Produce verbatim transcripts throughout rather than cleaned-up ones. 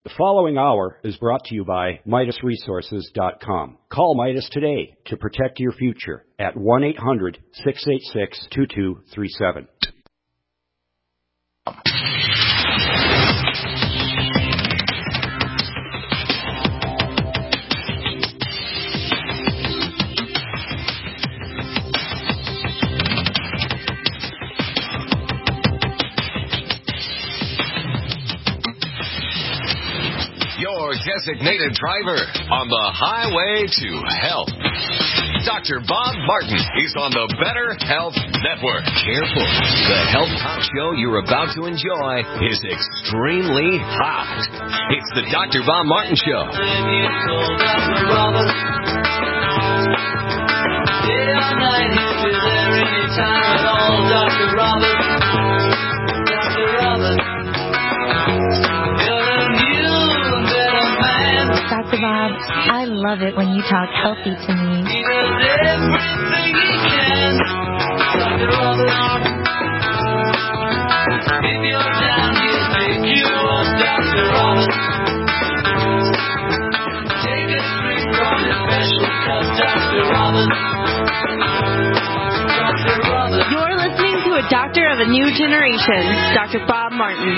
The following hour is brought to you by Midas Resources dot com. Call Midas today to protect your future at one eight hundred, six eight six, two two three seven. Designated driver on the highway to health. Doctor Bob Martin is on the Better Health Network. Careful. The health talk show you're about to enjoy is extremely hot. It's the Doctor Bob Martin Show. Doctor Bob, I love it when you talk healthy to me. He does everything he can. Doctor Robert. If you're down, he'll pick you up, Doctor Robert. Take a drink from his special cup, Doctor Robert. Doctor Robert. You're listening to a doctor of a new generation, Doctor Bob Martin.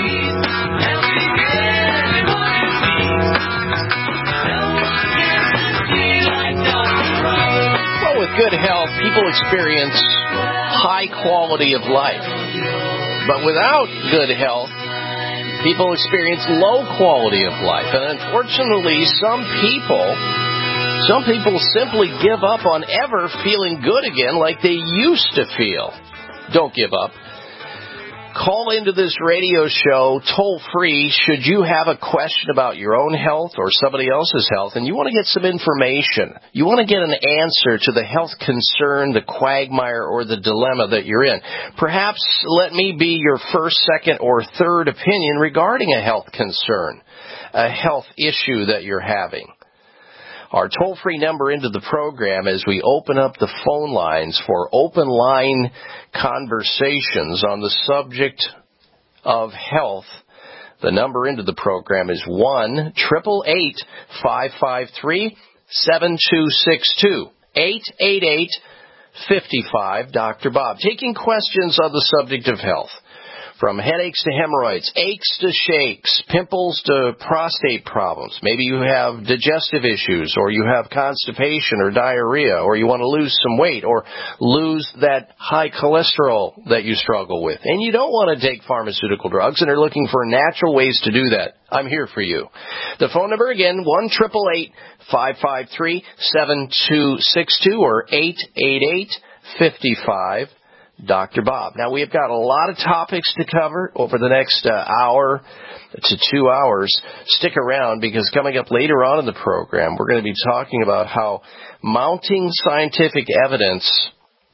With good health, people experience high quality of life. But without good health, people experience low quality of life. And unfortunately, some people, some people simply give up on ever feeling good again like they used to feel. Don't give up. Call into this radio show toll free should you have a question about your own health or somebody else's health and you want to get some information. You want to get an answer to the health concern, the quagmire, or the dilemma that you're in. Perhaps let me be your first, second, or third opinion regarding a health concern, a health issue that you're having. Our toll-free number into the program as we open up the phone lines for open line conversations on the subject of health. The number into the program is one eight eight eight, five five three, seven two six two. eight eight eight, five five, Doctor Bob. Taking questions on the subject of health. From headaches to hemorrhoids, aches to shakes, pimples to prostate problems. Maybe you have digestive issues, or you have constipation or diarrhea, or you want to lose some weight, or lose that high cholesterol that you struggle with. And you don't want to take pharmaceutical drugs and are looking for natural ways to do that. I'm here for you. The phone number again, one eight eight eight, five five three, seven two six two or eight eight eight, five five. Doctor Bob. Now, we've got a lot of topics to cover over the next uh, hour to two hours. Stick around because coming up later on in the program, we're going to be talking about how mounting scientific evidence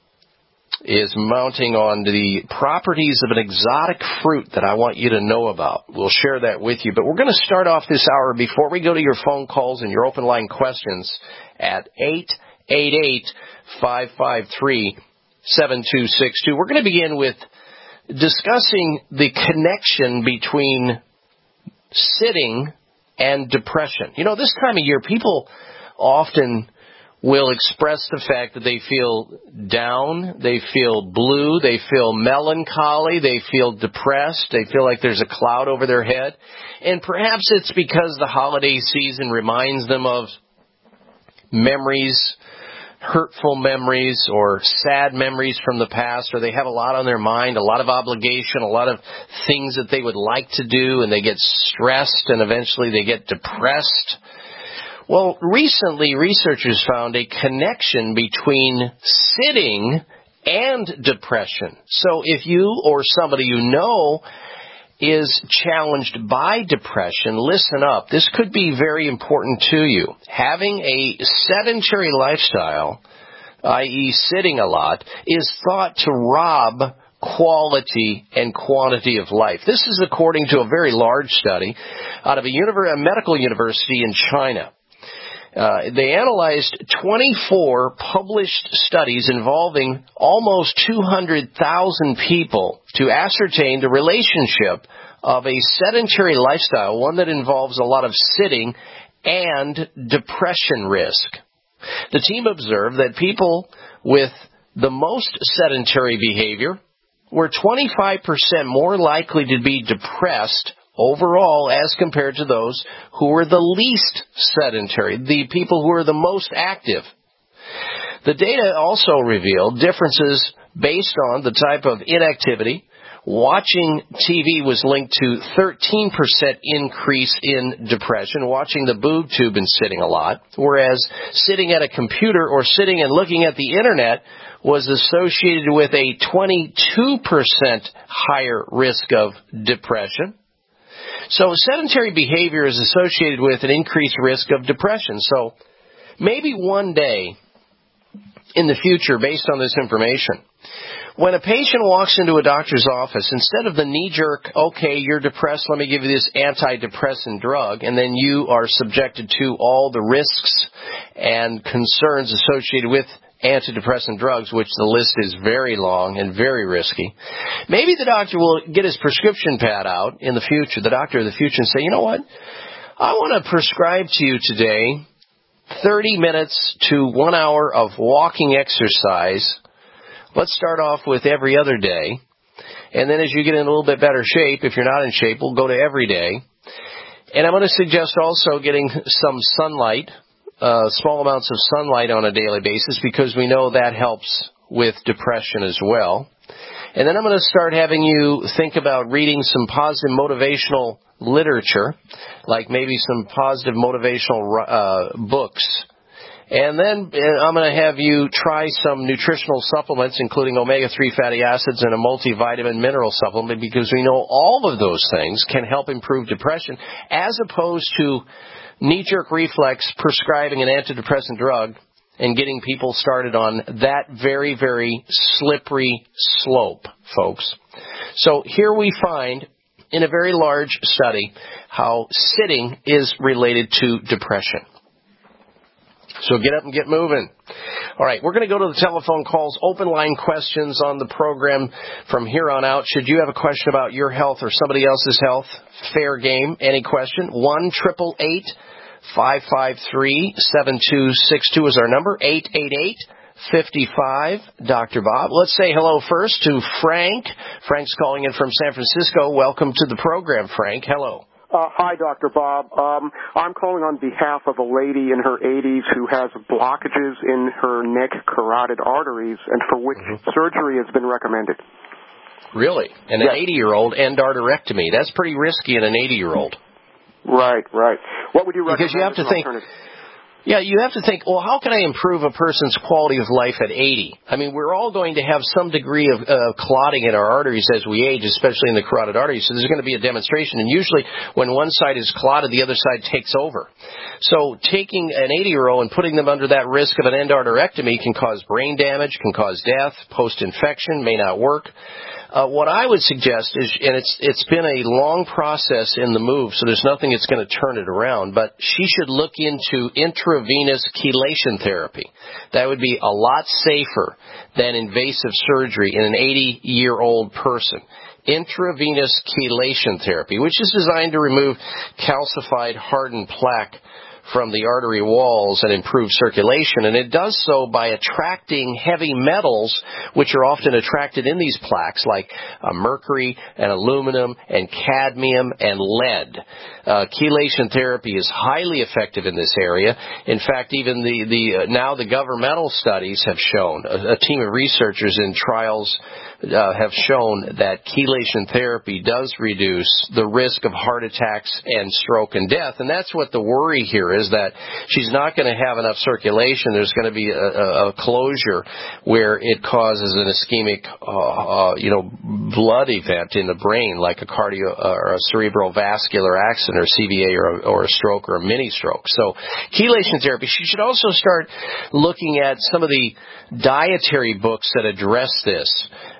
is mounting on the properties of an exotic fruit that I want you to know about. We'll share that with you. But we're going to start off this hour before we go to your phone calls and your open line questions at eight eight eight, five five three, seven two six two. We're going to begin with discussing the connection between sitting and depression. You know, this time of year, people often will express the fact that they feel down, they feel blue, they feel melancholy, they feel depressed, they feel like there's a cloud over their head. And perhaps it's because the holiday season reminds them of memories, hurtful memories or sad memories from the past, or they have a lot on their mind, a lot of obligation, a lot of things that they would like to do, and they get stressed and eventually they get depressed. Well, recently researchers found a connection between sitting and depression. So if you or somebody you know is challenged by depression, listen up. This could be very important to you. Having a sedentary lifestyle, that is sitting a lot, is thought to rob quality and quantity of life. This is according to a very large study out of a, univer- a medical university in China. Uh, they analyzed twenty-four published studies involving almost two hundred thousand people to ascertain the relationship of a sedentary lifestyle, one that involves a lot of sitting, and depression risk. The team observed that people with the most sedentary behavior were twenty-five percent more likely to be depressed overall as compared to those who were the least sedentary, the people who were the most active. The data also revealed differences based on the type of inactivity. Watching T V was linked to thirteen percent increase in depression, watching the boob tube and sitting a lot, whereas sitting at a computer or sitting and looking at the internet was associated with a twenty-two percent higher risk of depression. So sedentary behavior is associated with an increased risk of depression. So maybe one day in the future, based on this information, when a patient walks into a doctor's office, instead of the knee-jerk, okay, you're depressed, let me give you this antidepressant drug, and then you are subjected to all the risks and concerns associated with antidepressant drugs, which the list is very long and very risky. Maybe the doctor will get his prescription pad out in the future, the doctor of the future, and say, you know what, I want to prescribe to you today thirty minutes to one hour of walking exercise. Let's start off with every other day. And then as you get in a little bit better shape, if you're not in shape, we'll go to every day. And I'm going to suggest also getting some sunlight, uh, small amounts of sunlight on a daily basis, because we know that helps with depression as well. And then I'm going to start having you think about reading some positive motivational literature, like maybe some positive motivational uh, books. And then I'm going to have you try some nutritional supplements, including omega three fatty acids and a multivitamin mineral supplement, because we know all of those things can help improve depression, as opposed to knee-jerk reflex prescribing an antidepressant drug and getting people started on that very, very slippery slope, folks. So here we find, in a very large study, how sitting is related to depression. So get up and get moving. All right, we're going to go to the telephone calls, open line questions on the program from here on out. Should you have a question about your health or somebody else's health, fair game. Any question? one eight eight eight, five five three, seven two six two is our number. eight eight eight, five five, Doctor Bob. Let's say hello first to Frank. Frank's calling in from San Francisco. Welcome to the program, Frank. Hello. Uh, hi, Doctor Bob. Um, I'm calling on behalf of a lady in her eighties who has blockages in her neck carotid arteries, and for which mm-hmm. surgery has been recommended. Really? And yes. An eighty-year-old endarterectomy. That's pretty risky in an eighty-year-old. Right, right. What would you recommend? Because you have to think... Yeah, you have to think, well, how can I improve a person's quality of life at eighty? I mean, we're all going to have some degree of uh, clotting in our arteries as we age, especially in the carotid arteries. So there's going to be a demonstration. And usually when one side is clotted, the other side takes over. So taking an eighty-year-old and putting them under that risk of an endarterectomy can cause brain damage, can cause death, post-infection, may not work. Uh, what I would suggest is, and it's it's been a long process in the move, so there's nothing that's going to turn it around, but she should look into intravenous chelation therapy. That would be a lot safer than invasive surgery in an eighty-year-old person. Intravenous chelation therapy, which is designed to remove calcified, hardened plaque from the artery walls and improve circulation, and it does so by attracting heavy metals, which are often attracted in these plaques, like uh, mercury and aluminum and cadmium and lead. Uh, chelation therapy is highly effective in this area. In fact, even the, the uh, now the governmental studies have shown, a, a team of researchers in trials uh, have shown that chelation therapy does reduce the risk of heart attacks and stroke and death, and that's what the worry here is, that she's not going to have enough circulation. There's going to be a, a, a closure where it causes an ischemic, uh, uh, you know, blood event in the brain, like a cardio uh, or a cerebral vascular accident, or C V A, or, or a stroke, or a mini stroke. So, chelation therapy. She should also start looking at some of the dietary books that address this.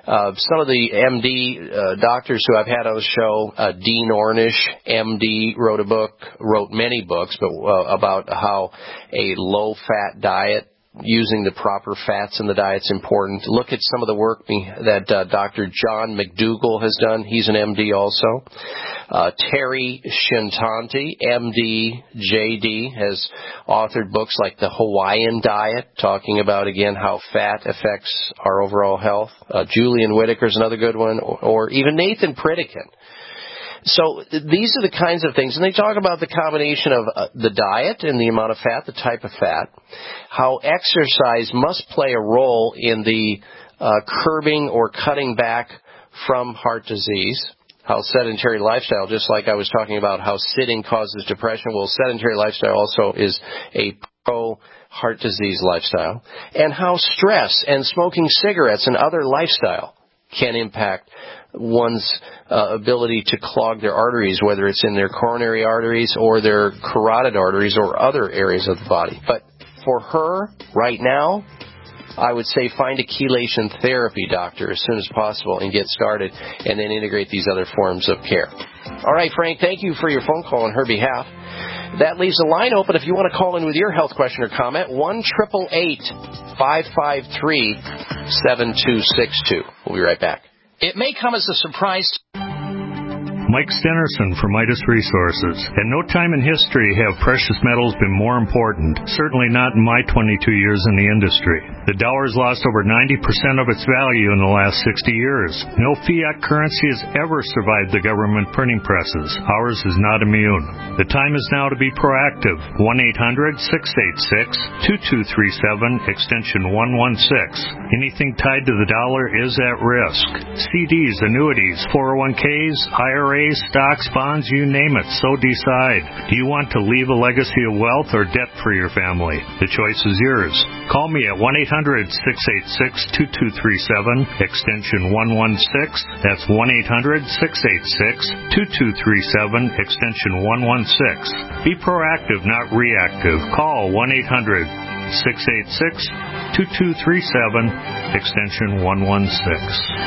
Uh, some of the M D uh, doctors who I've had on the show, uh, Dean Ornish, M D, wrote a book, wrote many books, but uh, about how a low-fat diet, using the proper fats in the diet is important. Look at some of the work that uh, Doctor John McDougall has done. He's an M D also. Uh, Terry Shintanti, M D, J D, has authored books like The Hawaiian Diet, talking about, again, how fat affects our overall health. Uh, Julian Whitaker's another good one, or, or even Nathan Pritikin. So these are the kinds of things, and they talk about the combination of uh, the diet and the amount of fat, the type of fat, how exercise must play a role in the uh, curbing or cutting back from heart disease, how sedentary lifestyle, just like I was talking about how sitting causes depression, well, sedentary lifestyle also is a pro-heart disease lifestyle, and how stress and smoking cigarettes and other lifestyle can impact one's uh, ability to clog their arteries, whether it's in their coronary arteries or their carotid arteries or other areas of the body. But for her, right now, I would say find a chelation therapy doctor as soon as possible and get started, and then integrate these other forms of care. All right, Frank, thank you for your phone call on her behalf. That leaves the line open if you want to call in with your health question or comment, one eight eight eight, five five three, seven two six two. We'll be right back. It may come as a surprise. Mike Stenerson from Midas Resources. At no time in history have precious metals been more important, certainly not in my twenty-two years in the industry. The dollar's lost over ninety percent of its value in the last sixty years. No fiat currency has ever survived the government printing presses. Ours is not immune. The time is now to be proactive. one eight hundred, six eight six, two two three seven, extension one one six. Anything tied to the dollar is at risk. C Ds, annuities, four oh one k's, I R As, stocks, bonds, you name it, so decide. Do you want to leave a legacy of wealth or debt for your family? The choice is yours. Call me at one eight hundred, six eight six, two two three seven, extension one one six. That's one eight hundred, six eight six, two two three seven, extension one one six. Be proactive, not reactive. Call one eight hundred, six eight six, two two three seven, extension one one six.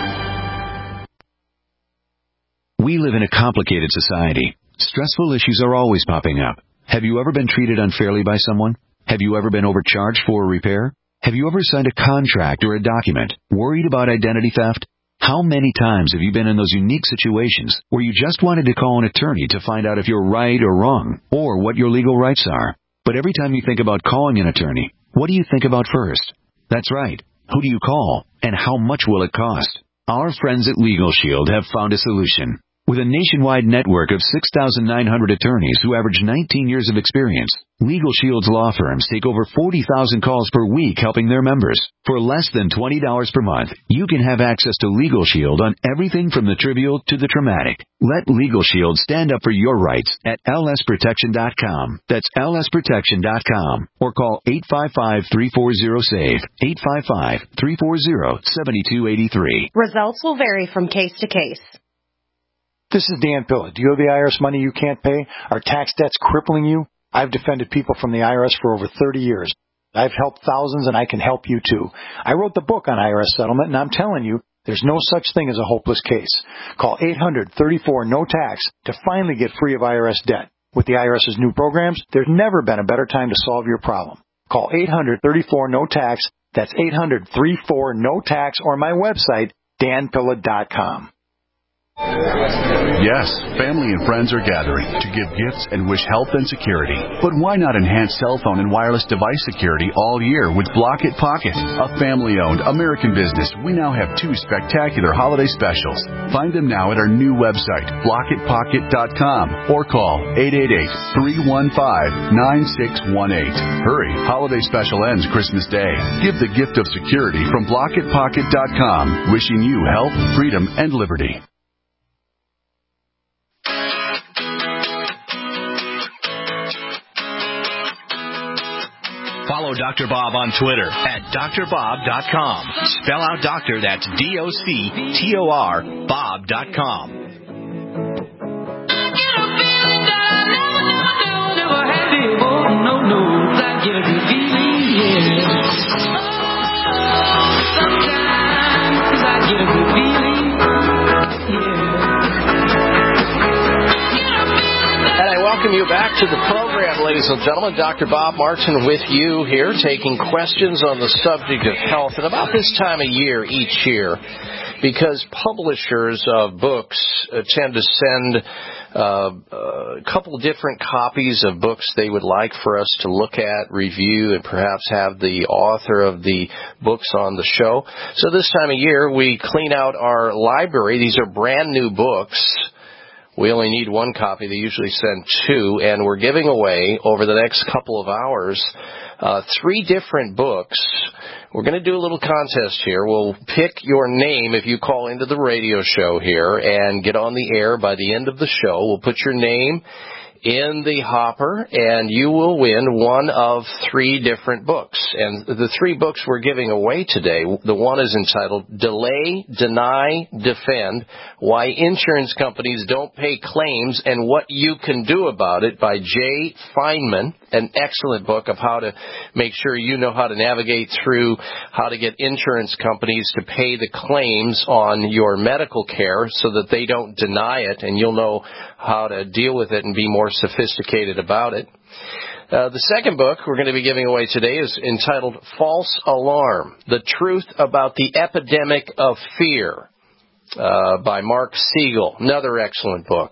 We live in a complicated society. Stressful issues are always popping up. Have you ever been treated unfairly by someone? Have you ever been overcharged for a repair? Have you ever signed a contract or a document worried about identity theft? How many times have you been in those unique situations where you just wanted to call an attorney to find out if you're right or wrong, or what your legal rights are? But every time you think about calling an attorney, what do you think about first? That's right. Who do you call, and how much will it cost? Our friends at Legal Shield have found a solution. With a nationwide network of six thousand nine hundred attorneys who average nineteen years of experience, Legal Shield's law firms take over forty thousand calls per week helping their members. For less than twenty dollars per month, you can have access to Legal Shield on everything from the trivial to the traumatic. Let Legal Shield stand up for your rights at L S protection dot com. That's L S protection dot com. Or call eight five five, three four zero, S A V E, eight five five, three four zero, seven two eight three. Results will vary from case to case. This is Dan Pilla. Do you have the I R S money you can't pay? Are tax debts crippling you? I've defended people from the I R S for over thirty years. I've helped thousands, and I can help you too. I wrote the book on I R S settlement, and I'm telling you, there's no such thing as a hopeless case. Call eight hundred, thirty-four, no tax to finally get free of I R S debt. With the IRS's new programs, there's never been a better time to solve your problem. Call eight hundred, thirty-four, no tax. That's eight hundred, thirty-four, no tax, or my website, dan pilla dot com. Yes, family and friends are gathering to give gifts and wish health and security. But why not enhance cell phone and wireless device security all year with Block-It Pocket? A family-owned American business, we now have two spectacular holiday specials. Find them now at our new website, block it pocket dot com, or call eight eight eight, three one five, nine six one eight. Hurry, holiday special ends Christmas Day. Give the gift of security from block it pocket dot com. Wishing you health, freedom, and liberty. Follow Doctor Bob on Twitter at D R bob dot com. Spell out doctor, that's D O C T O R, Bob dot com. Sometimes I get a good to the program, ladies and gentlemen. Doctor Bob Martin with you here, taking questions on the subject of health. And about this time of year each year, because publishers of books uh, tend to send uh, a couple different copies of books they would like for us to look at, review, and perhaps have the author of the books on the show. So this time of year, we clean out our library. These are brand new books. We only need one copy. They usually send two, and we're giving away over the next couple of hours uh, three different books. We're going to do a little contest here. We'll pick your name if you call into the radio show here and get on the air by the end of the show. We'll put your name in the hopper, and you will win one of three different books. And the three books we're giving away today, the one is entitled Delay, Deny, Defend, Why Insurance Companies Don't Pay Claims and What You Can Do About It by Jay Feinman, an excellent book of how to make sure you know how to navigate through how to get insurance companies to pay the claims on your medical care so that they don't deny it, and you'll know how to deal with it and be more sophisticated about it. Uh, the second book we're going to be giving away today is entitled False Alarm, The Truth About the Epidemic of Fear uh, by Mark Siegel, another excellent book.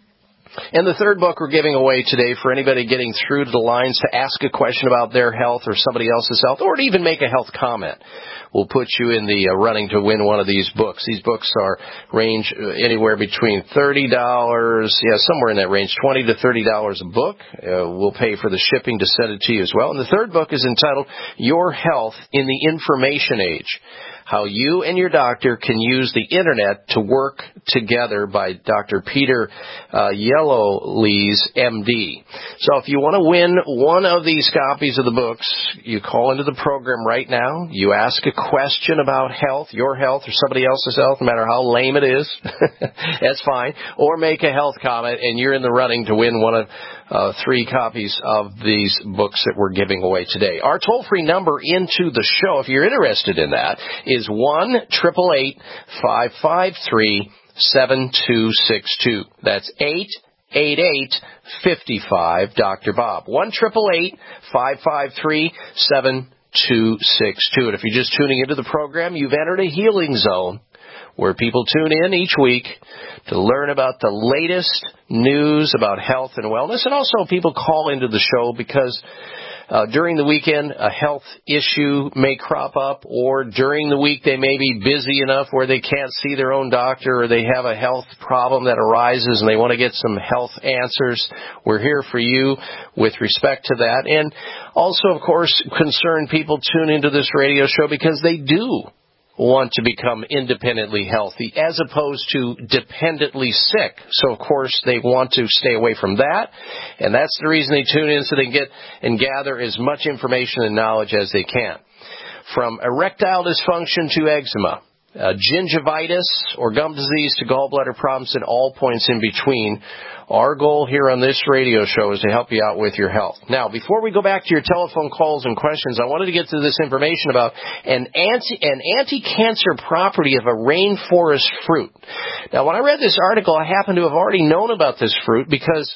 And the third book we're giving away today for anybody getting through to the lines to ask a question about their health or somebody else's health, or to even make a health comment. We'll put you in the uh, running to win one of these books. These books are range uh, anywhere between thirty dollars, yeah, somewhere in that range, twenty to thirty dollars a book. Uh, we'll pay for the shipping to send it to you as well. And the third book is entitled Your Health in the Information Age, How You and Your Doctor Can Use the Internet to Work Together by Doctor Peter uh, Yellowlees, M D. So if you want to win one of these copies of the books, you call into the program right now. You ask a question about health, your health or somebody else's health, no matter how lame it is. That's fine. Or make a health comment, and you're in the running to win one of uh, three copies of these books that we're giving away today. Our toll-free number into the show, if you're interested in that, is one eight eight eight, five five three, seven two six two. That's eight eight eight, five five, Doctor Bob. one eight eight eight, five five three, seven two six two. And if you're just tuning into the program, you've entered a healing zone where people tune in each week to learn about the latest news about health and wellness. And also people call into the show because Uh, during the weekend, a health issue may crop up, or during the week they may be busy enough where they can't see their own doctor, or they have a health problem that arises and they want to get some health answers. We're here for you with respect to that. And also, of course, concerned people tune into this radio show because they do want to become independently healthy as opposed to dependently sick. So, of course, they want to stay away from that, and that's the reason they tune in, so they can get and gather as much information and knowledge as they can. From erectile dysfunction to eczema, uh, gingivitis or gum disease to gallbladder problems and all points in between, our goal here on this radio show is to help you out with your health. Now, before we go back to your telephone calls and questions, I wanted to get to this information about an anti, an anti-cancer property of a rainforest fruit. Now, when I read this article, I happen to have already known about this fruit because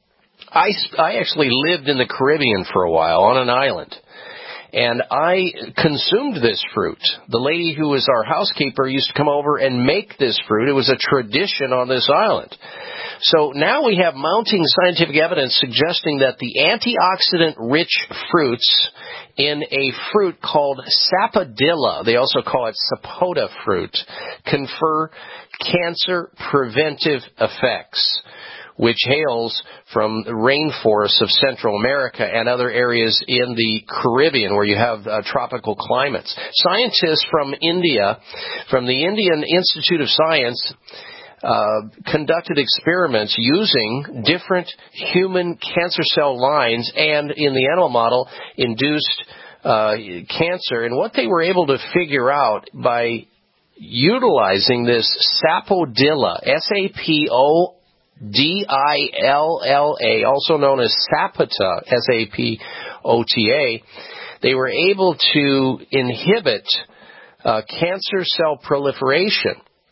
I, I actually lived in the Caribbean for a while on an island. And I consumed this fruit. The lady who was our housekeeper used to come over and make this fruit. It was a tradition on this island. So now we have mounting scientific evidence suggesting that the antioxidant-rich fruits in a fruit called sapodilla, they also call it sapota fruit, confer cancer preventive effects, which hails from the rainforests of Central America and other areas in the Caribbean where you have uh, tropical climates. Scientists from India, from the Indian Institute of Science, uh, conducted experiments using different human cancer cell lines and, in the animal model, induced uh, cancer. And what they were able to figure out by utilizing this sapodilla, S A P O D I L L A, also known as sapota, S A P O T A, they were able to inhibit uh, cancer cell proliferation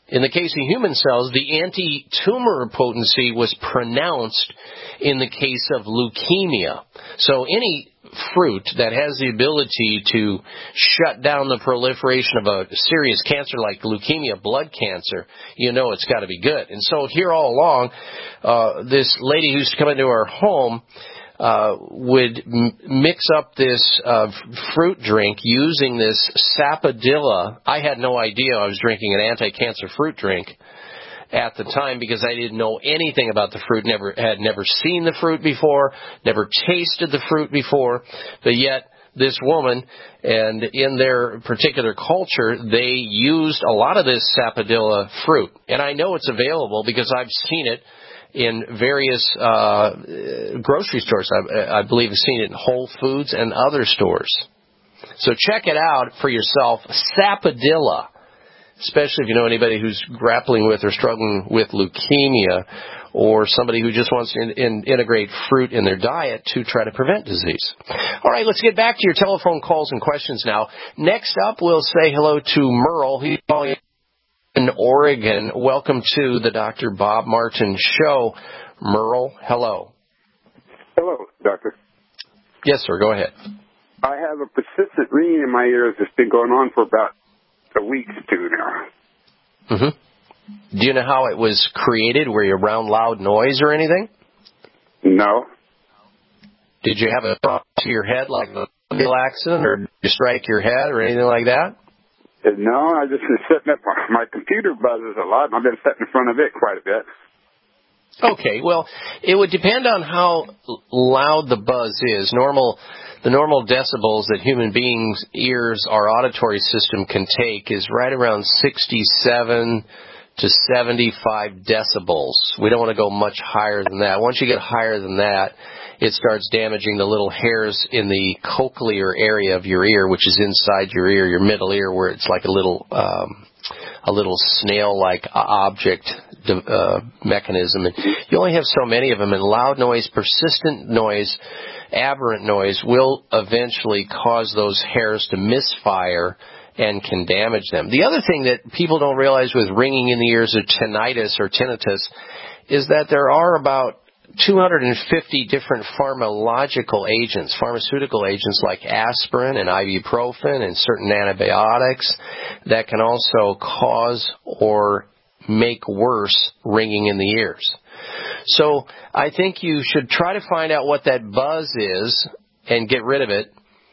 In the case of human cells, the anti-tumor potency was pronounced in the case of leukemia. So any fruit that has the ability to shut down the proliferation of a serious cancer like leukemia, blood cancer, you know it's got to be good. And so here all along, uh, this lady who used to come into our home uh, would m- mix up this uh, fruit drink using this Sapodilla. I had no idea I was drinking an anti-cancer fruit drink at the time because I didn't know anything about the fruit, never had never seen the fruit before, never tasted the fruit before, but yet this woman, and in their particular culture, they used a lot of this Sapodilla fruit. And I know it's available because I've seen it in various uh, grocery stores. I, I believe I've seen it in Whole Foods and other stores. So check it out for yourself, Sapodilla. Especially if you know anybody who's grappling with or struggling with leukemia, or somebody who just wants to in, in, integrate fruit in their diet to try to prevent disease. All right, let's get back to your telephone calls and questions now. Next up, we'll say hello to Merle. He's calling in Oregon. Welcome to the Doctor Bob Martin Show. Merle, hello. Hello, Doctor. Yes, sir, go ahead. I have a persistent ringing in my ears that's been going on for about a week or two now. Mm-hmm. Do you know how it was created? Were you around loud noise or anything? No. Did you have a thought to your head like a automobile accident, or did you strike your head or anything like that? No, I just been sitting up. My computer buzzes a lot, and I've been sitting in front of it quite a bit. Okay, well, it would depend on how loud the buzz is. Normal, the normal decibels that human beings' ears, our auditory system can take is right around sixty-seven to seventy-five decibels. We don't want to go much higher than that. Once you get higher than that, it starts damaging the little hairs in the cochlear area of your ear, which is inside your ear, your middle ear, where it's like a little um, a little snail-like object uh, mechanism. And you only have so many of them, and loud noise, persistent noise, aberrant noise will eventually cause those hairs to misfire and can damage them. The other thing that people don't realize with ringing in the ears or tinnitus or tinnitus is that there are about two hundred fifty different pharmacological agents, pharmaceutical agents like aspirin and ibuprofen and certain antibiotics that can also cause or make worse ringing in the ears. So I think you should try to find out what that buzz is and get rid of it.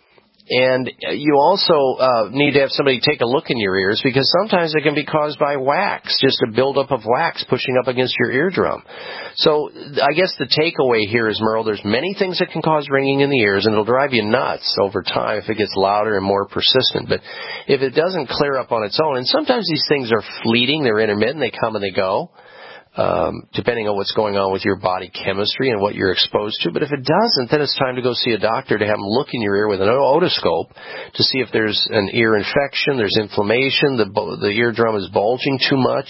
And you also uh, need to have somebody take a look in your ears, because sometimes it can be caused by wax, just a buildup of wax pushing up against your eardrum. So I guess the takeaway here is, Merle, there's many things that can cause ringing in the ears, and it'll drive you nuts over time if it gets louder and more persistent. But if it doesn't clear up on its own, and sometimes these things are fleeting, they're intermittent, they come and they go, Um, depending on what's going on with your body chemistry and what you're exposed to. But if it doesn't, then it's time to go see a doctor to have them look in your ear with an otoscope to see if there's an ear infection, there's inflammation, the, the eardrum is bulging too much,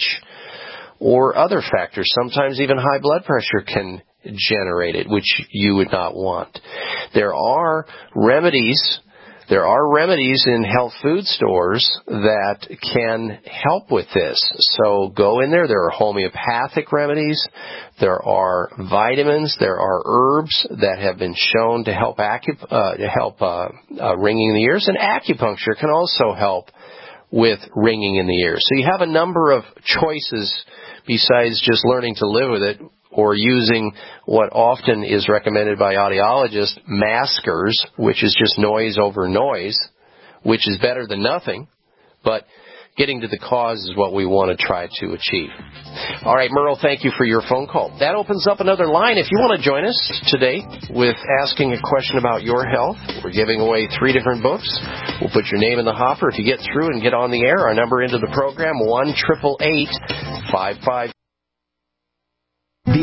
or other factors. Sometimes even high blood pressure can generate it, which you would not want. There are remedies There are remedies in health food stores that can help with this. So go in there. There are homeopathic remedies. There are vitamins. There are herbs that have been shown to help acu- uh, to help uh, uh, ringing in the ears. And acupuncture can also help with ringing in the ears. So you have a number of choices besides just learning to live with it, or using what often is recommended by audiologists, maskers, which is just noise over noise, which is better than nothing, but getting to the cause is what we want to try to achieve. All right, Merle, thank you for your phone call. That opens up another line. If you want to join us today with asking a question about your health, we're giving away three different books. We'll put your name in the hopper. If you get through and get on the air, our number into the program, one eight eight eight, five five. The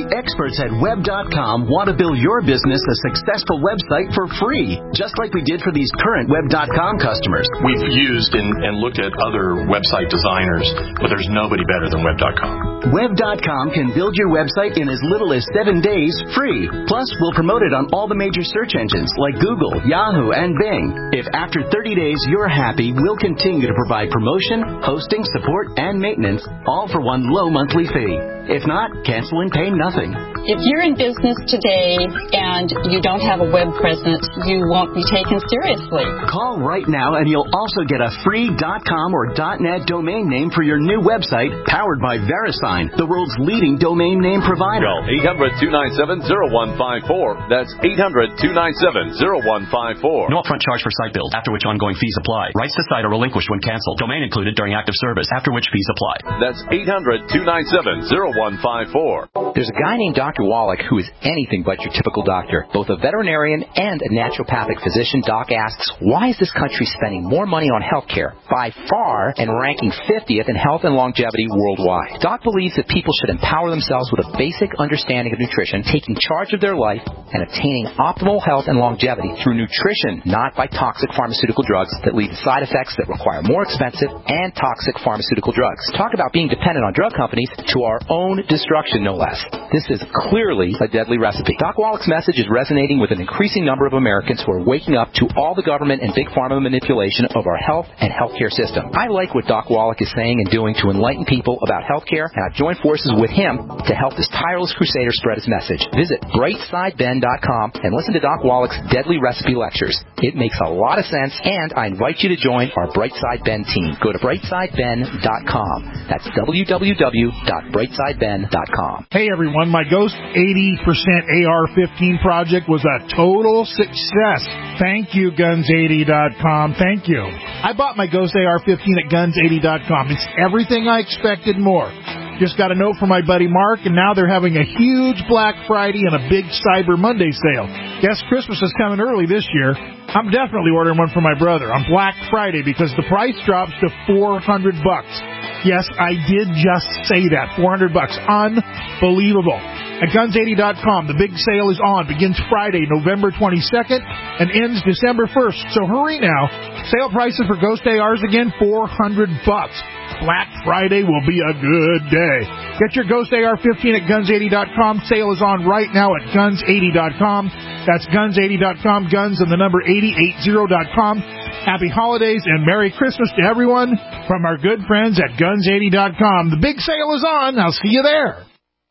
The experts at web dot com want to build your business a successful website for free, just like we did for these current web dot com customers. We've used and, and looked at other website designers, but there's nobody better than web dot com. web dot com can build your website in as little as seven days free. Plus, we'll promote it on all the major search engines like Google, Yahoo, and Bing. If after thirty days you're happy, we'll continue to provide promotion, hosting, support, and maintenance, all for one low monthly fee. If not, cancel and pay nothing. If you're in business today and you don't have a web presence, you won't be taken seriously. Call right now and you'll also get a free .com or .net domain name for your new website powered by VeriSign, the world's leading domain name provider. Call eight hundred, two nine seven, zero one five four. That's eight hundred, two nine seven, zero one five four. No upfront charge for site build, after which ongoing fees apply. Rights to site are relinquished when canceled. Domain included during active service, after which fees apply. That's eight hundred, two nine seven, zero one five four. There's a guy named Doctor Wallach who is anything but your typical doctor. Both a veterinarian and a naturopathic physician, Doc asks, why is this country spending more money on health care by far and ranking fiftieth in health and longevity worldwide? Doc believes that people should empower themselves with a basic understanding of nutrition, taking charge of their life, and obtaining optimal health and longevity through nutrition, not by toxic pharmaceutical drugs that lead to side effects that require more expensive and toxic pharmaceutical drugs. Talk about being dependent on drug companies to our own destruction, no less. This is clearly a deadly recipe. Doc Wallach's message is resonating with an increasing number of Americans who are waking up to all the government and big pharma manipulation of our health and healthcare system. I like what Doc Wallach is saying and doing to enlighten people about healthcare, and I've joined forces with him to help this tireless crusader spread his message. Visit bright side ben dot com and listen to Doc Wallach's deadly recipe lectures. It makes a lot of sense, and I invite you to join our Brightside Ben team. Go to bright side ben dot com. That's w w w dot bright side ben dot com. Hey everyone, my Ghost eighty percent A R fifteen project was a total success. Thank you, guns eighty dot com. Thank you. I bought my Ghost A R fifteen at guns eighty dot com. It's everything I expected more. Just got a note from my buddy Mark, and now they're having a huge Black Friday and a big Cyber Monday sale. Guess Christmas is coming early this year. I'm definitely ordering one for my brother on Black Friday because the price drops to four hundred bucks. Yes, I did just say that. four hundred bucks. Unbelievable. At guns eighty dot com, the big sale is on. Begins Friday, November twenty-second, and ends December first. So hurry now. Sale prices for Ghost A Rs again, four hundred bucks. Black Friday will be a good day. Get your Ghost A R fifteen at guns eighty dot com. Sale is on right now at guns eighty dot com. That's guns eighty dot com. Guns and the number eighty eighty dot com. Happy holidays and Merry Christmas to everyone from our good friends at guns eighty dot com. The big sale is on. I'll see you there.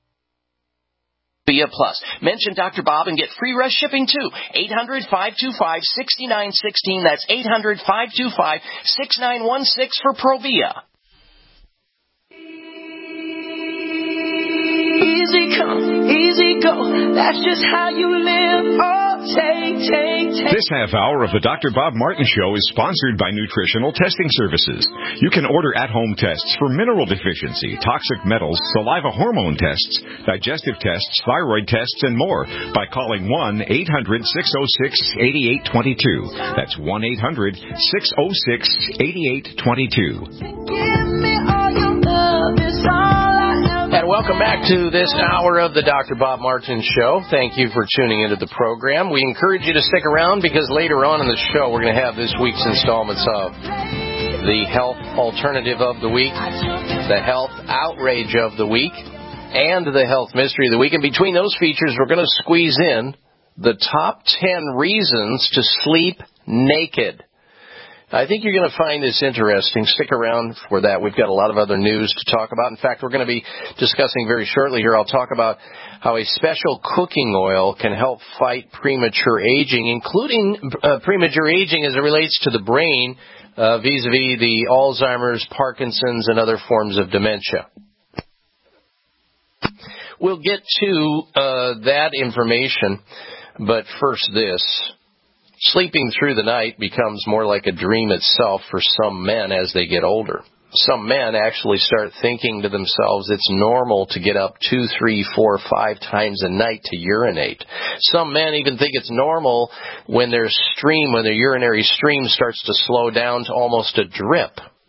Be a plus. Mention Doctor Bob and get free rush shipping too. eight hundred, five two five, six nine one six. That's eight hundred, five two five, six nine one six for Provia. Easy come, easy go. That's just how you live. Oh, take, take, take. This half hour of the Doctor Bob Martin Show is sponsored by Nutritional Testing Services. You can order at-home tests for mineral deficiency, toxic metals, saliva hormone tests, digestive tests, thyroid tests, and more by calling one eight hundred, six oh six, eight eight two two. That's one eight hundred, six oh six, eight eight two two. Give me all your love, it's all I ever. And welcome back to this hour of the Doctor Bob Martin Show. Thank you for tuning into the program. We encourage you to stick around because later on in the show we're going to have this week's installments of the Health Alternative of the Week, the Health Outrage of the Week, and the Health Mystery of the Week. And between those features, we're going to squeeze in the top ten reasons to sleep naked. I think you're going to find this interesting. Stick around for that. We've got a lot of other news to talk about. In fact, we're going to be discussing very shortly here. I'll talk about how a special cooking oil can help fight premature aging, including uh, premature aging as it relates to the brain, uh, vis-a-vis the Alzheimer's, Parkinson's, and other forms of dementia. We'll get to uh, that information, but first this. Sleeping through the night becomes more like a dream itself for some men as they get older. Some men actually start thinking to themselves it's normal to get up two, three, four, five times a night to urinate. Some men even think it's normal when their stream, when their urinary stream starts to slow down to almost a drip.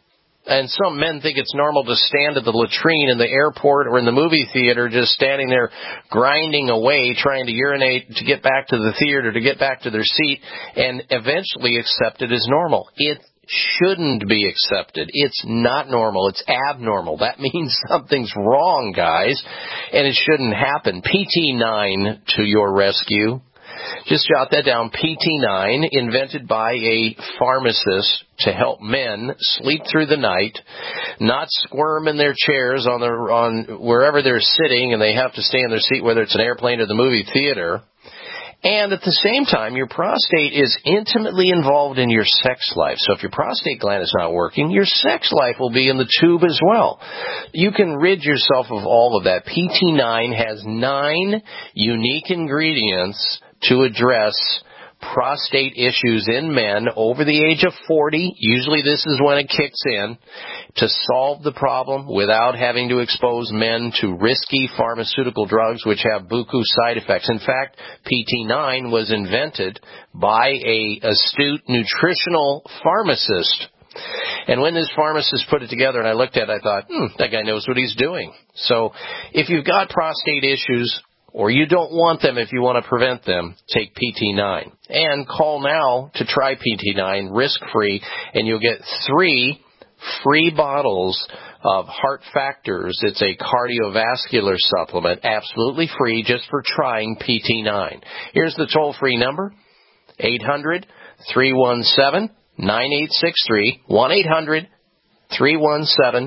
And some men think it's normal to stand at the latrine in the airport or in the movie theater, just standing there grinding away, trying to urinate to get back to the theater, to get back to their seat, and eventually accept it as normal. It shouldn't be accepted. It's not normal. It's abnormal. That means something's wrong, guys, and it shouldn't happen. P T nine to your rescue. Just jot that down. P T nine, invented by a pharmacist to help men sleep through the night, not squirm in their chairs on the on wherever they're sitting, and they have to stay in their seat, whether it's an airplane or the movie theater. And at the same time, your prostate is intimately involved in your sex life. So if your prostate gland is not working, your sex life will be in the tube as well. You can rid yourself of all of that. P T nine has nine unique ingredients to address prostate issues in men over the age of forty. Usually this is when it kicks in, to solve the problem without having to expose men to risky pharmaceutical drugs which have buku side effects. In fact, P T nine was invented by a astute nutritional pharmacist. And when this pharmacist put it together and I looked at it, I thought, hmm, that guy knows what he's doing. So if you've got prostate issues, or you don't want them if you want to prevent them, take P T nine. And call now to try P T nine risk-free, and you'll get three free bottles of Heart Factors. It's a cardiovascular supplement, absolutely free, just for trying P T nine. Here's the toll-free number, eight hundred, three one seven, nine eight six three, one eight hundred, three one seven,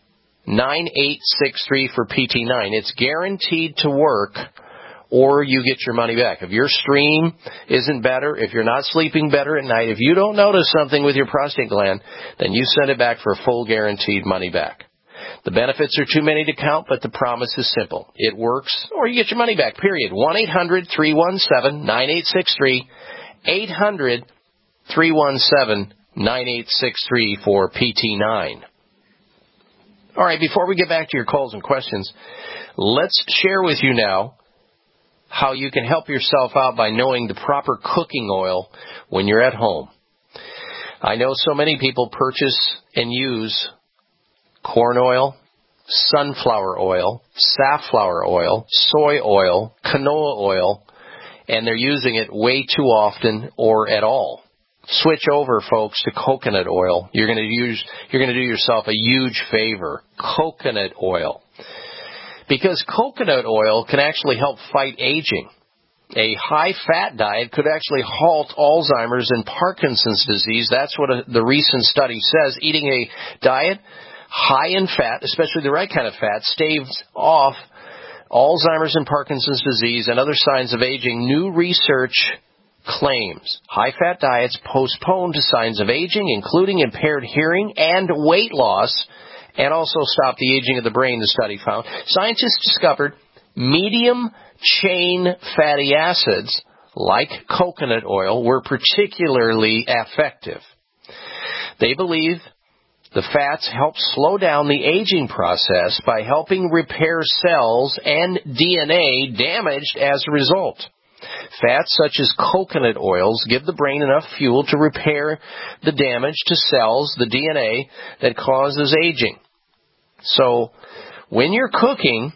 nine eight six three for P T nine. It's guaranteed to work, or you get your money back. If your stream isn't better, if you're not sleeping better at night, if you don't notice something with your prostate gland, then you send it back for full guaranteed money back. The benefits are too many to count, but the promise is simple. It works, or you get your money back, period. one eight hundred, three one seven, nine eight six three, eight hundred, three one seven, nine eight six three for P T nine. All right, before we get back to your calls and questions, let's share with you now how you can help yourself out by knowing the proper cooking oil when you're at home. I know so many people purchase and use corn oil, sunflower oil, safflower oil, soy oil, canola oil, and they're using it way too often or at all. Switch over, folks, to coconut oil. You're going to use, you're going to do yourself a huge favor. Coconut oil. Because coconut oil can actually help fight aging. A high-fat diet could actually halt Alzheimer's and Parkinson's disease. That's what a, the recent study says. Eating a diet high in fat, especially the right kind of fat, staves off Alzheimer's and Parkinson's disease and other signs of aging. New research claims high-fat diets postpone to signs of aging, including impaired hearing and weight loss, and also stop the aging of the brain, the study found. Scientists discovered medium-chain fatty acids, like coconut oil, were particularly effective. They believe the fats help slow down the aging process by helping repair cells and D N A damaged as a result. Fats such as coconut oils give the brain enough fuel to repair the damage to cells, the D N A, that causes aging. So when you're cooking,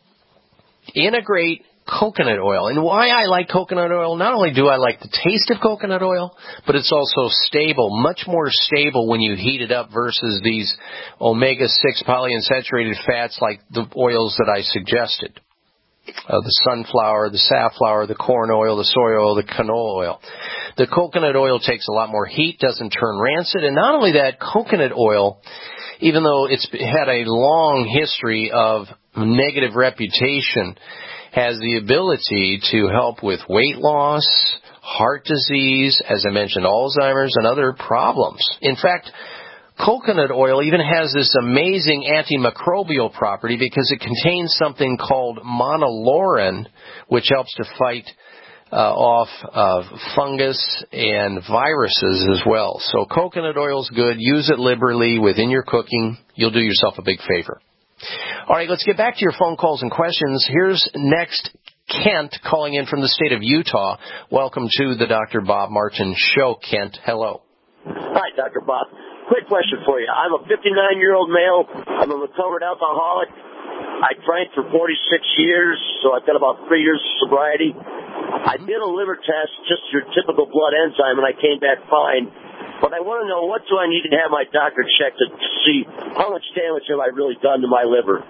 integrate coconut oil. And why I like coconut oil, not only do I like the taste of coconut oil, but it's also stable, much more stable when you heat it up versus these omega six polyunsaturated fats like the oils that I suggested. Uh, the sunflower, the safflower, the corn oil, the soy oil, the canola oil. The coconut oil takes a lot more heat, doesn't turn rancid, and not only that, coconut oil, even though it's had a long history of negative reputation, has the ability to help with weight loss, heart disease, as I mentioned, Alzheimer's, and other problems. In fact, coconut oil even has this amazing antimicrobial property because it contains something called monolaurin, which helps to fight uh, off uh, fungus and viruses as well. So coconut oil is good. Use it liberally within your cooking. You'll do yourself a big favor. All right, let's get back to your phone calls and questions. Here's next Kent calling in from the state of Utah. Welcome to the Doctor Bob Martin Show, Kent. Hello. Hi, Doctor Bob. quick question for you. I'm a fifty-nine-year-old male. I'm a recovered alcoholic. I drank for forty-six years, so I've got about three years of sobriety. I did a liver test, just your typical blood enzyme, and I came back fine. But I want to know, what do I need to have my doctor check to see how much damage have I really done to my liver?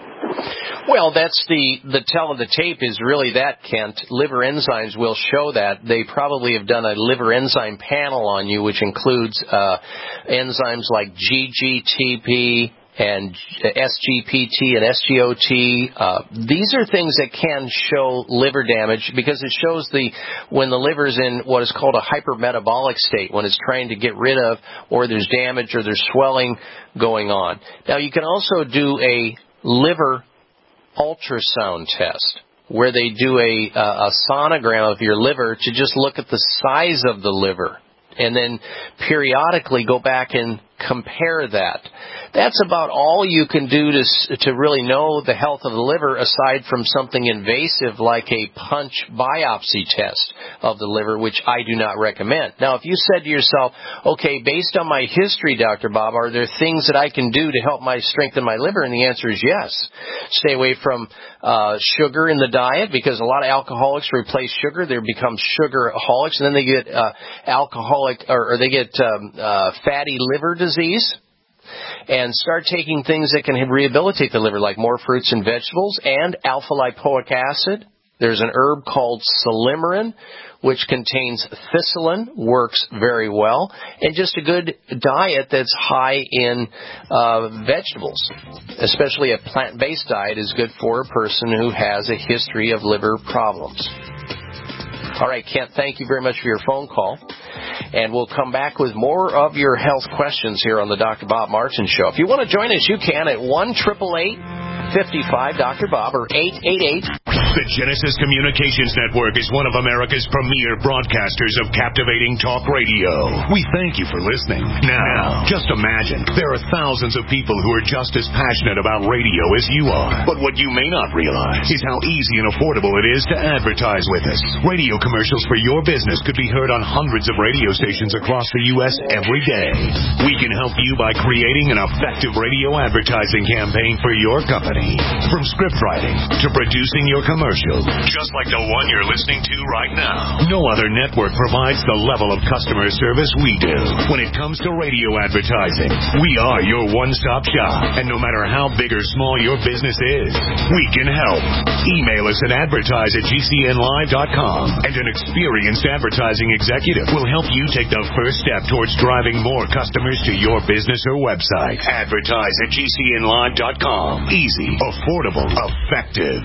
Well, that's the, the tell of the tape is really that, Kent. Liver enzymes will show that. They probably have done a liver enzyme panel on you, which includes uh, enzymes like G G T P and S G P T and S G O T. Uh, these are things that can show liver damage because it shows the when the liver's in what is called a hypermetabolic state, when it's trying to get rid of, or there's damage or there's swelling going on. Now, you can also do a liver ultrasound test where they do a, a sonogram of your liver to just look at the size of the liver and then periodically go back and compare that. That's about all you can do to to really know the health of the liver, aside from something invasive like a punch biopsy test of the liver, which I do not recommend. Now, if you said to yourself, okay, based on my history, Doctor Bob, are there things that I can do to help my strengthen my liver? And the answer is yes. Stay away from uh, sugar in the diet, because a lot of alcoholics replace sugar. They become sugaraholics, and then they get uh, alcoholic or, or they get um, uh, fatty liver disease. And start taking things that can rehabilitate the liver, like more fruits and vegetables and alpha-lipoic acid. There's an herb called Silymarin, which contains thistolin, works very well, and just a good diet that's high in uh, vegetables. Especially a plant-based diet is good for a person who has a history of liver problems. All right, Kent, thank you very much for your phone call. And we'll come back with more of your health questions here on the Doctor Bob Martin Show. If you want to join us, you can at one eight eight eight, five five, Doctor Bob or eight eight eight. The Genesis Communications Network is one of America's premier broadcasters of captivating talk radio. We thank you for listening. Now, just imagine, there are thousands of people who are just as passionate about radio as you are. But what you may not realize is how easy and affordable it is to advertise with us. Radio commercials for your business could be heard on hundreds of radio stations across the U S every day. We can help you by creating an effective radio advertising campaign for your company. From script writing to producing your commercial, just like the one you're listening to right now. No other network provides the level of customer service we do. When it comes to radio advertising, we are your one-stop shop. And no matter how big or small your business is, we can help. Email us at advertise at G C N live dot com, and an experienced advertising executive will help you take the first step towards driving more customers to your business or website. Advertise at G C N live dot com. Easy, affordable, effective.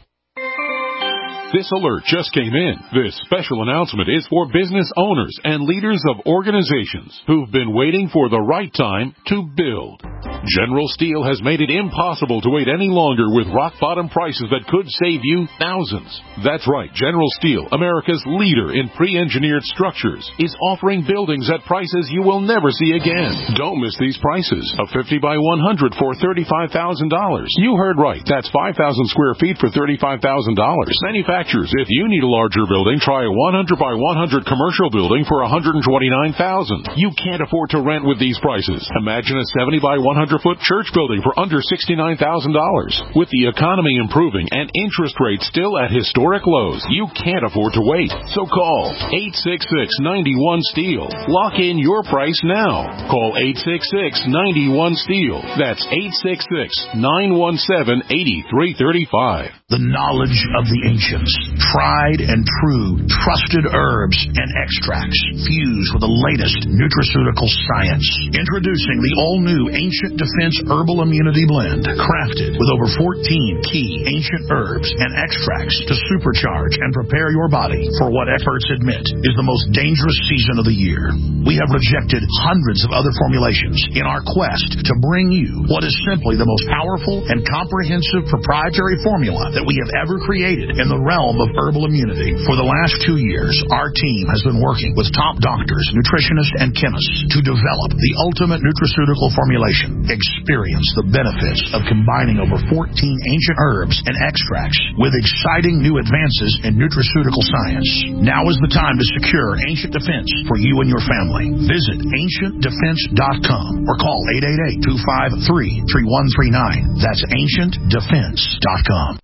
This alert just came in. This special announcement is for business owners and leaders of organizations who've been waiting for the right time to build. General Steel has made it impossible to wait any longer with rock-bottom prices that could save you thousands. That's right, General Steel, America's leader in pre-engineered structures, is offering buildings at prices you will never see again. Don't miss these prices. A fifty by one hundred for thirty-five thousand dollars. You heard right. That's five thousand square feet for thirty-five thousand dollars. Manufacturers, if you need a larger building, try a one hundred by one hundred commercial building for one hundred twenty-nine thousand dollars. You can't afford to rent with these prices. Imagine a seventy by one hundred foot church building for under sixty-nine thousand dollars. With the economy improving and interest rates still at historic lows, you can't afford to wait. So call eight six six, nine one, STEEL. Lock in your price now. Call eight six six, nine one, STEEL. That's eight six six, nine one seven, eight three three five. The knowledge of the ancients. Tried and true, trusted herbs and extracts fused with the latest nutraceutical science. Introducing the all-new Ancient Defense Herbal Immunity Blend, crafted with over fourteen key ancient herbs and extracts to supercharge and prepare your body for what experts admit is the most dangerous season of the year. We have rejected hundreds of other formulations in our quest to bring you what is simply the most powerful and comprehensive proprietary formula that we have ever created in the realm of herbal immunity. For the last two years, our team has been working with top doctors, nutritionists, and chemists to develop the ultimate nutraceutical formulation. Experience the benefits of combining over fourteen ancient herbs and extracts with exciting new advances in nutraceutical science. Now is the time to secure Ancient Defense for you and your family. Visit ancient defense dot com or call eight eight eight, two five three, three one three nine. That's ancient defense dot com.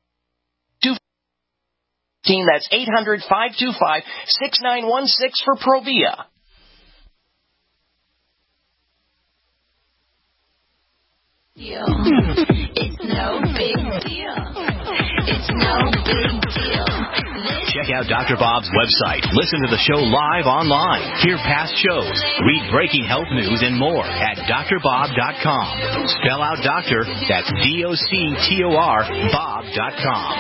That's eight hundred, five two five, six nine one six for Provia. It's no big deal. It's no big deal. Check out Doctor Bob's website. Listen to the show live online. Hear past shows. Read breaking health news and more at D R bob dot com. Spell out doctor. That's D O C T O R Bob dot com.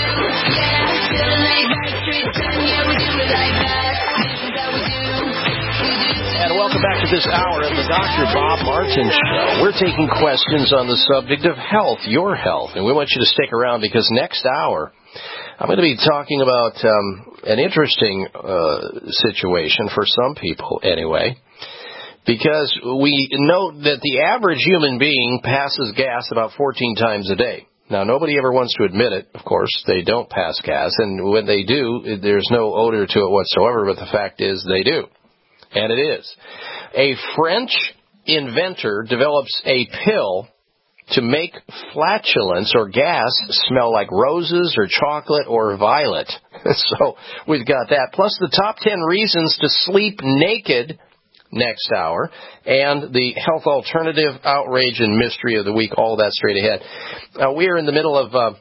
And welcome back to this hour of the Doctor Bob Martin Show. We're taking questions on the subject of health, your health, and we want you to stick around because next hour I'm going to be talking about um, an interesting uh, situation for some people anyway, because we know that the average human being passes gas about fourteen times a day. Now, nobody ever wants to admit it, of course. They don't pass gas, and when they do, there's no odor to it whatsoever, but the fact is they do. And it is. A French inventor develops a pill to make flatulence or gas smell like roses or chocolate or violet. So we've got that. Plus the top ten reasons to sleep naked next hour, and the health alternative, outrage, and mystery of the week, all that straight ahead. Uh, we are in the middle of uh,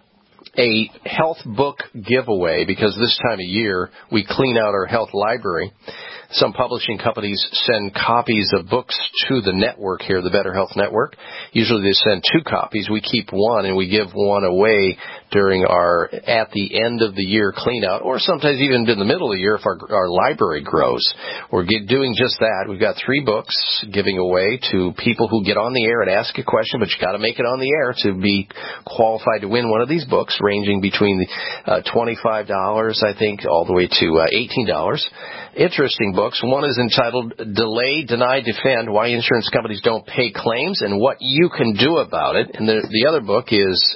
a health book giveaway because this time of year we clean out our health library. Some publishing companies send copies of books to the network here, the Better Health Network. Usually they send two copies. We keep one, and we give one away during our at the end of the year clean out, or sometimes even in the middle of the year if our, our library grows. We're get, doing just that. We've got three books giving away to people who get on the air and ask a question, but you got to make it on the air to be qualified to win one of these books, ranging between the uh, twenty-five dollars, I think, all the way to uh, eighteen dollars. Interesting books. One is entitled Delay, Deny, Defend, Why Insurance Companies Don't Pay Claims and What You Can Do About It. And the, the other book is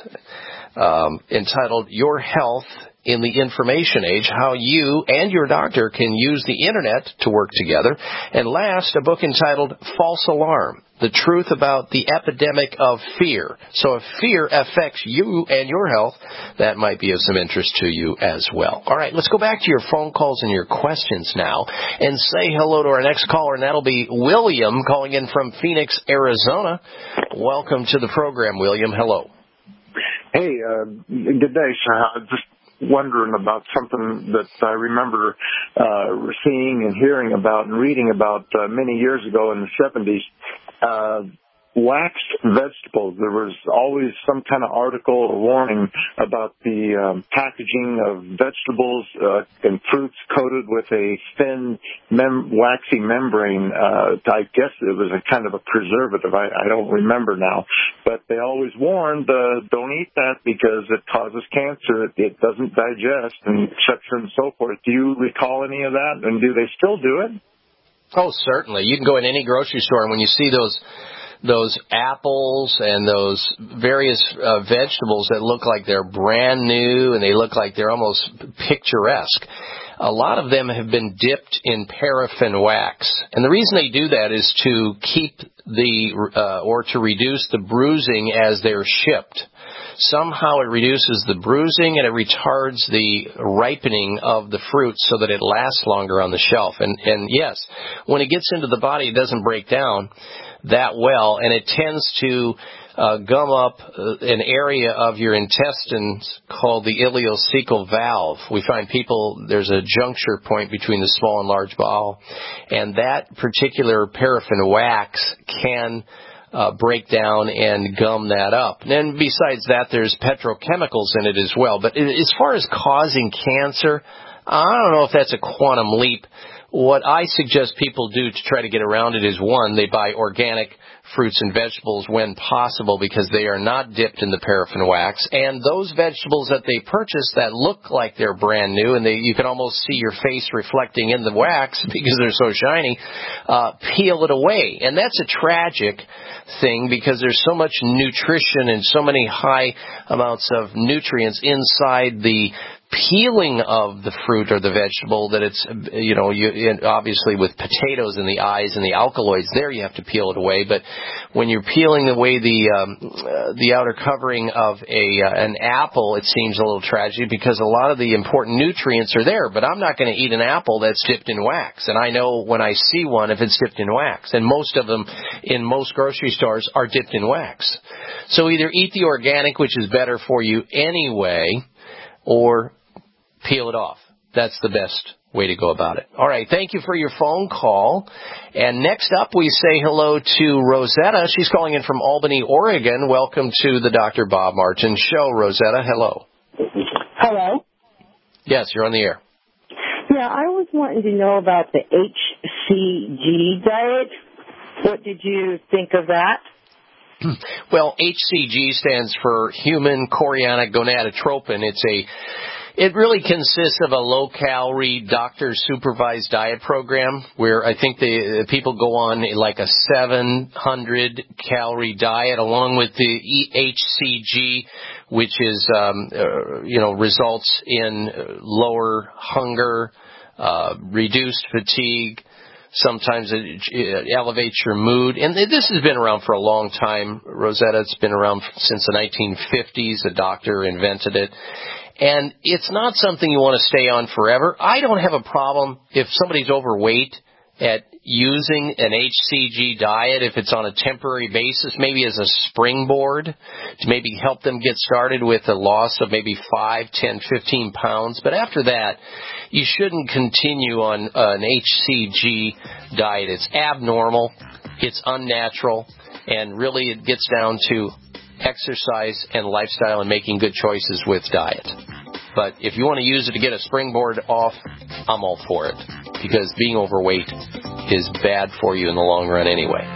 um, entitled Your Health in the Information Age, How You and Your Doctor Can Use the Internet to Work Together. And last, a book entitled False Alarm, The Truth About the Epidemic of Fear. So if fear affects you and your health, that might be of some interest to you as well. All right, let's go back to your phone calls and your questions now and say hello to our next caller, and that'll be William calling in from Phoenix, Arizona. Welcome to the program, William. Hello. Hey, uh, good day, sir. I was just wondering about something that I remember uh, seeing and hearing about and reading about uh, many years ago in the seventies. Uh, waxed vegetables. There was always some kind of article or warning about the um, packaging of vegetables uh, and fruits coated with a thin, mem- waxy membrane. Uh, I guess it was a kind of a preservative. I, I don't remember now. But they always warned, uh, don't eat that because it causes cancer. It, it doesn't digest, and et cetera and so forth. Do you recall any of that? And do they still do it? Oh, certainly. You can go in any grocery store, and when you see those those apples and those various uh, vegetables that look like they're brand new and they look like they're almost picturesque, a lot of them have been dipped in paraffin wax. And the reason they do that is to keep the uh, or to reduce the bruising as they're shipped. Somehow it reduces the bruising and it retards the ripening of the fruit so that it lasts longer on the shelf. And, and yes, when it gets into the body, it doesn't break down that well, and it tends to uh, gum up uh, an area of your intestines called the ileocecal valve. We find people, there's a juncture point between the small and large bowel, and that particular paraffin wax can Uh, break down and gum that up. And then besides that, there's petrochemicals in it as well. But as far as causing cancer, I don't know if that's a quantum leap. What I suggest people do to try to get around it is, one, they buy organic fruits and vegetables when possible because they are not dipped in the paraffin wax. And those vegetables that they purchase that look like they're brand new and they, you can almost see your face reflecting in the wax because they're so shiny, uh, peel it away. And that's a tragic thing because there's so much nutrition and so many high amounts of nutrients inside the peeling of the fruit or the vegetable that it's, you know, you, obviously with potatoes and the eyes and the alkaloids there, you have to peel it away. But when you're peeling away the um, uh, the outer covering of a uh, an apple, it seems a little tragic because a lot of the important nutrients are there. But I'm not going to eat an apple that's dipped in wax. And I know when I see one if it's dipped in wax. And most of them in most grocery stores are dipped in wax. So either eat the organic, which is better for you anyway, or peel it off. That's the best way to go about it. All right, thank you for your phone call. And next up, we say hello to Rosetta. She's calling in from Albany, Oregon. Welcome to the Doctor Bob Martin Show, Rosetta. Hello. Hello. Yes, you're on the air. Yeah, I was wanting to know about the H C G diet. What did you think of that? Well, H C G stands for human chorionic gonadotropin. It's a It really consists of a low-calorie, doctor-supervised diet program where I think the people go on like a seven hundred calorie diet along with the H C G, which is, um, uh, you know, results in lower hunger, uh, reduced fatigue. Sometimes it, it elevates your mood. And this has been around for a long time, Rosetta. It's been around since the nineteen fifties. A doctor invented it. And it's not something you want to stay on forever. I don't have a problem if somebody's overweight at using an H C G diet, if it's on a temporary basis, maybe as a springboard to maybe help them get started with a loss of maybe five, ten, fifteen pounds. But after that, you shouldn't continue on an H C G diet. It's abnormal, it's unnatural, and really it gets down to exercise and lifestyle and making good choices with diet. But if you want to use it to get a springboard off, I'm all for it because being overweight is bad for you in the long run anyway.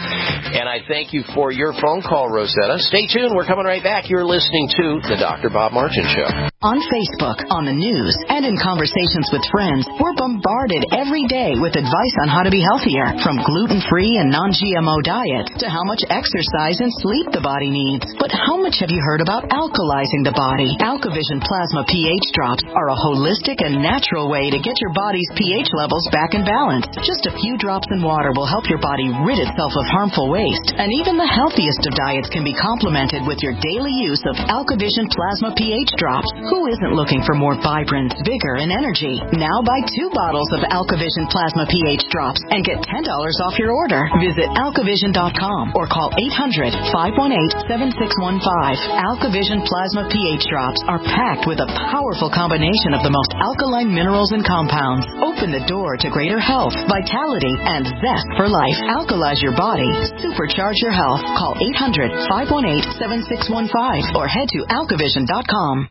And I thank you for your phone call, Rosetta. Stay tuned. We're coming right back. You're listening to The Doctor Bob Martin Show. On Facebook, on the news, and in conversations with friends, we're bombarded every day with advice on how to be healthier, from gluten-free and non-G M O diet to how much exercise and sleep the body needs. But how much have you heard about alkalizing the body? AlkaVision Plasma pH drops are a holistic and natural way to get your body's pH levels back in balance. Just a few drops in water will help your body rid itself of harmful waste. And even the healthiest of diets can be complemented with your daily use of AlkaVision Plasma pH drops. Who isn't looking for more vibrance, vigor, and energy? Now buy two bottles of AlkaVision Plasma pH drops and get ten dollars off your order. Visit alkavision dot com or call eight hundred, five one eight, seven six one five. AlkaVision Plasma pH drops are packed with a powerful combination of the most alkaline minerals and compounds. Open the door to greater health, vitality, and zest for life. Alkalize your body. Supercharge your health. Call eight hundred, five one eight, seven six one five or head to alkavision dot com.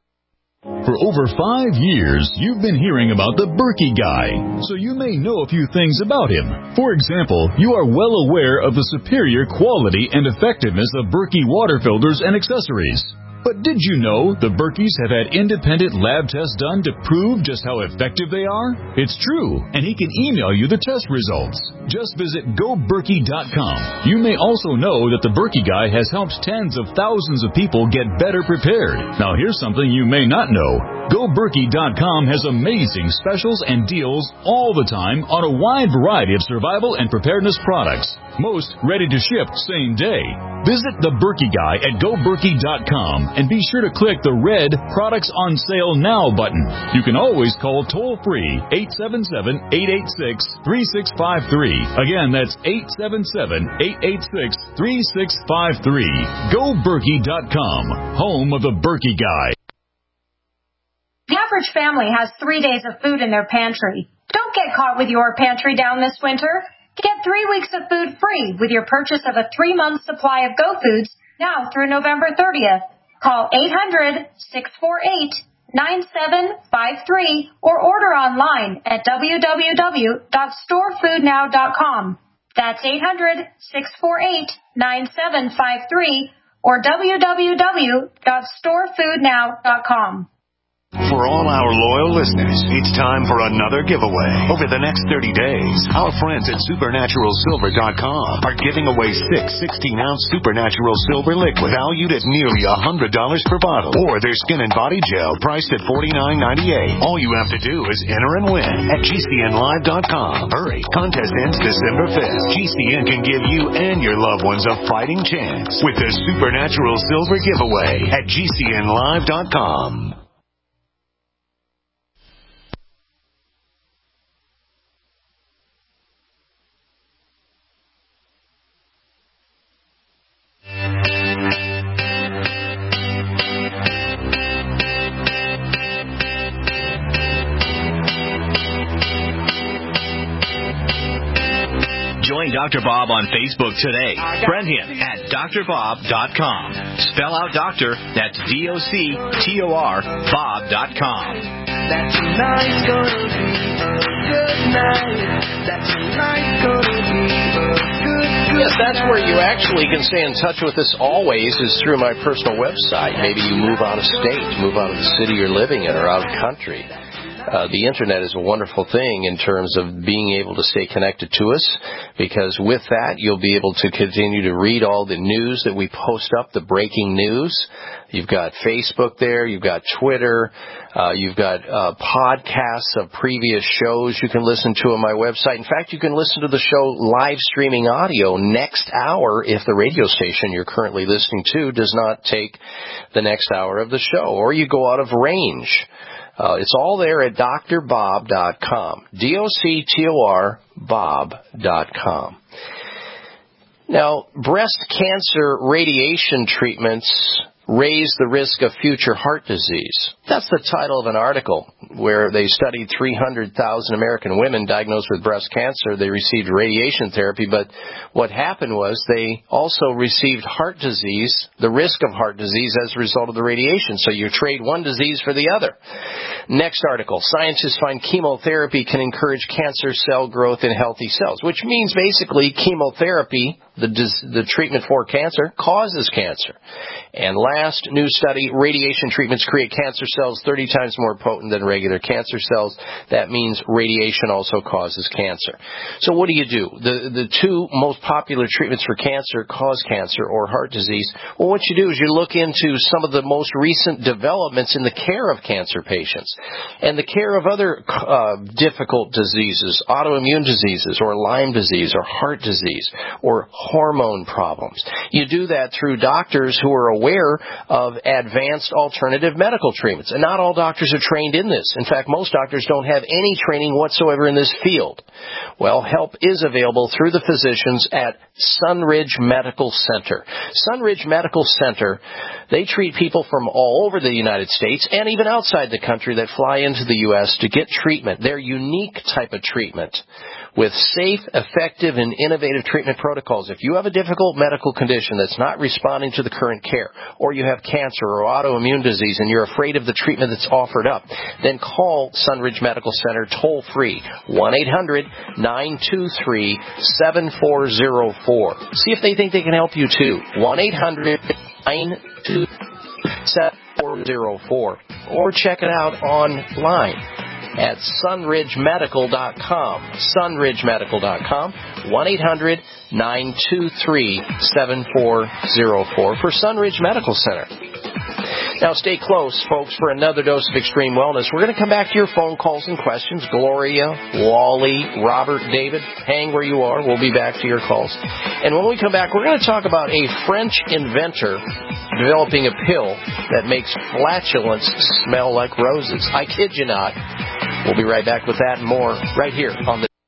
For over five years, you've been hearing about the Berkey Guy, so you may know a few things about him. For example, you are well aware of the superior quality and effectiveness of Berkey water filters and accessories. But did you know the Berkeys have had independent lab tests done to prove just how effective they are? It's true, and he can email you the test results. Just visit go berkey dot com. You may also know that the Berkey Guy has helped tens of thousands of people get better prepared. Now here's something you may not know. go berkey dot com has amazing specials and deals all the time on a wide variety of survival and preparedness products. Most ready to ship same day. Visit the Berkey Guy at go berkey dot com and be sure to click the red Products on Sale Now button. You can always call toll-free eight seven seven, eight eight six, three six five three. Again, that's eight seven seven, eight eight six, three six five three. go berkey dot com, home of the Berkey Guy. The average family has three days of food in their pantry. Don't get caught with your pantry down this winter. Get three weeks of food free with your purchase of a three-month supply of Go Foods now through November thirtieth. Call eight hundred, six four eight, nine seven five three or order online at w w w dot store food now dot com. That's eight hundred, six four eight, nine seven five three or w w w dot store food now dot com. For all our loyal listeners, it's time for another giveaway. Over the next thirty days, our friends at supernatural silver dot com are giving away six sixteen-ounce Supernatural Silver liquid valued at nearly one hundred dollars per bottle, or their skin and body gel priced at forty-nine ninety-eight. All you have to do is enter and win at G C N live dot com. Hurry, contest ends December fifth. G C N can give you and your loved ones a fighting chance with the Supernatural Silver giveaway at G C N live dot com. Join Doctor Bob on Facebook today. Friend him at d r bob dot com. Spell out doctor, that's D O C T O R, bob dot com. That tonight's gonna be a good night. That tonight's gonna be a good, good Yes, that's where you actually can stay in touch with us always, is through my personal website. Maybe you move out of state, move out of the city you're living in, or out of country. Uh, the Internet is a wonderful thing in terms of being able to stay connected to us, because with that, you'll be able to continue to read all the news that we post up, the breaking news. You've got Facebook there. You've got Twitter. Uh, you've got uh, podcasts of previous shows you can listen to on my website. In fact, you can listen to the show live streaming audio next hour if the radio station you're currently listening to does not take the next hour of the show, or you go out of range. Uh, it's all there at D R bob dot com. D O C T O R, bob dot com. Now, breast cancer radiation treatments raise the risk of future heart disease. That's the title of an article where they studied three hundred thousand American women diagnosed with breast cancer. They received radiation therapy, but what happened was they also received heart disease, the risk of heart disease as a result of the radiation. So you trade one disease for the other. Next article, scientists find chemotherapy can encourage cancer cell growth in healthy cells, which means basically chemotherapy, the, the treatment for cancer, causes cancer. And last new study, radiation treatments create cancer cells thirty times more potent than regular cancer cells. That means radiation also causes cancer. So what do you do? The, the two most popular treatments for cancer cause cancer or heart disease. Well, what you do is you look into some of the most recent developments in the care of cancer patients and the care of other uh, difficult diseases, autoimmune diseases or Lyme disease or heart disease or hormone problems. You do that through doctors who are aware of advanced alternative medical treatments. And not all doctors are trained in this. In fact, most doctors don't have any training whatsoever in this field. Well, help is available through the physicians at Sunridge Medical Center. Sunridge Medical Center, they treat people from all over the United States and even outside the country that fly into the U S to get treatment. Their unique type of treatment with safe, effective, and innovative treatment protocols. If you have a difficult medical condition that's not responding to the current care, or you have cancer or autoimmune disease and you're afraid of the treatment that's offered up, then call Sunridge Medical Center toll free, one eight hundred nine two three seven four zero four. See if they think they can help you too. one eight hundred nine two three seven four zero four. Or check it out online at sunridge medical dot com. sunridge medical dot com. one eight hundred nine two three seven four zero four for Sunridge Medical Center. Now stay close, folks, for another dose of Extreme Wellness. We're going to come back to your phone calls and questions. Gloria, Wally, Robert, David, hang where you are. We'll be back to your calls. And when we come back, we're going to talk about a French inventor developing a pill that makes flatulence smell like roses. I kid you not. We'll be right back with that and more right here on the...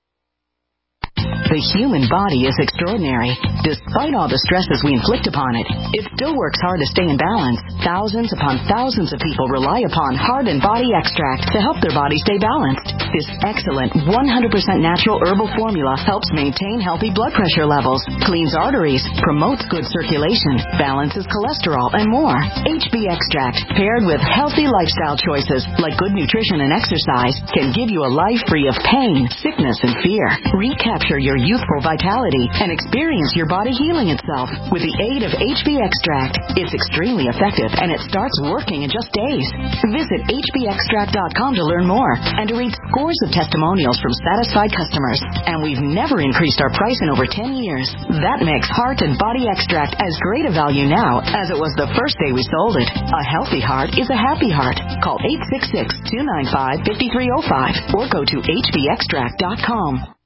The human body is extraordinary. Despite all the stresses we inflict upon it, it still works hard to stay in balance. Thousands upon thousands of people rely upon Heart and Body Extract to help their body stay balanced. This excellent one hundred percent natural herbal formula helps maintain healthy blood pressure levels, cleans arteries, promotes good circulation, balances cholesterol, and more. H B Extract, paired with healthy lifestyle choices like good nutrition and exercise, can give you a life free of pain, sickness, and fear. Recapture your youthful vitality and experience your body healing itself with the aid of H B Extract. It's extremely effective and it starts working in just days. Visit H B extract dot com to learn more and to read scores of testimonials from satisfied customers. And we've never increased our price in over ten years. That makes Heart and Body Extract as great a value now as it was the first day we sold it. A healthy heart is a happy heart. Call eight six six, two nine five, five three zero five or go to H B extract dot com.